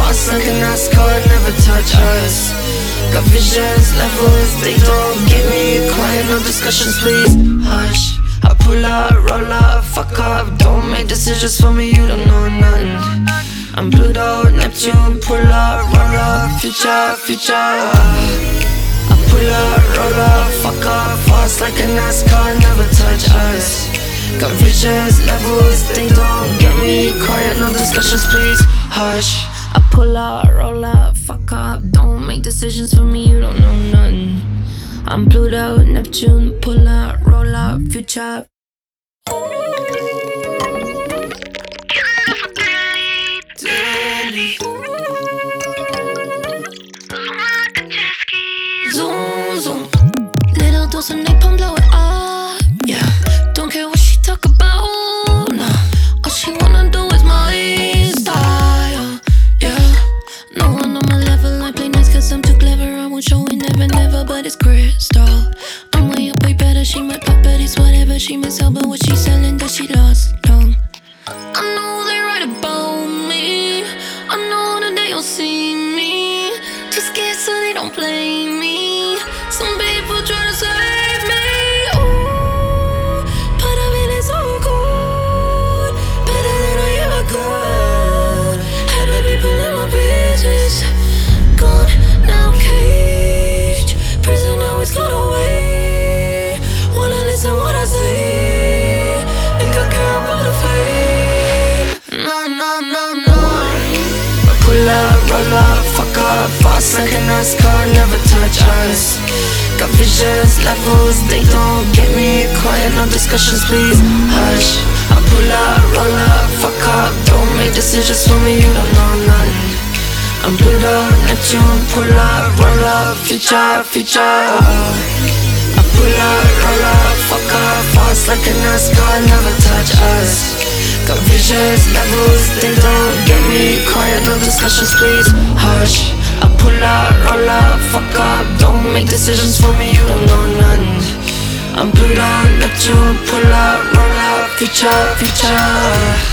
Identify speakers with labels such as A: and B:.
A: fast like a NASCAR, never touch us. Got visions, levels, they don't get me quiet, no discussions please, hush. I pull up, roll up, fuck up, don't make decisions for me, you don't know nothing. I'm Pluto, Neptune, pull up, roll up, future, future. I pull up, roll up, fuck up, fast like a NASCAR, never touch us. Got visions, levels, they don't get me quiet, no discussions please, hush. I pull up, roll up, fuck up, don't make decisions for me, you don't know nothing. I'm Pluto, Neptune, pull up, roll up, future. Zoom, zoom. Little dose of napalm, blow it up, yeah. Don't care what she talk about, nah. All she wanna do is my style, yeah. No one on my level, I play nice cause I'm too clever. I won't show it, never, never, but it's crystal. I'm way up, way better, she might pop, but it's whatever. She might sell, but what she selling, that she lost long. I know they write about me, I know that they don't see me. Too scared so they don't play me. Some people try to save me, ooh, but I mean it's so good, better than I ever could. Had the people in my business, gone, now caged. Prison now it's gone away. Wanna listen what I say, think I care about the fame. No, no, no, no. I pull up, roll up, fuck up, fast like a NASCAR, never touch us. Got visions, levels, they don't get me quiet, no discussions please, hush. I pull up, roll up, fuck up, don't make decisions for me, you don't know nothing. I'm Pluto, Neptune, pull up, roll up, future, future. I pull up, roll up, fuck up, fast like a NASCAR, never touch us. Got visions, levels, they don't get me quiet, no discussions please, hush. I pull up, roll up, fuck up, don't make decisions for me, you don't know nothing. I'm Pluto, Neptune, pull up, roll up, future, future.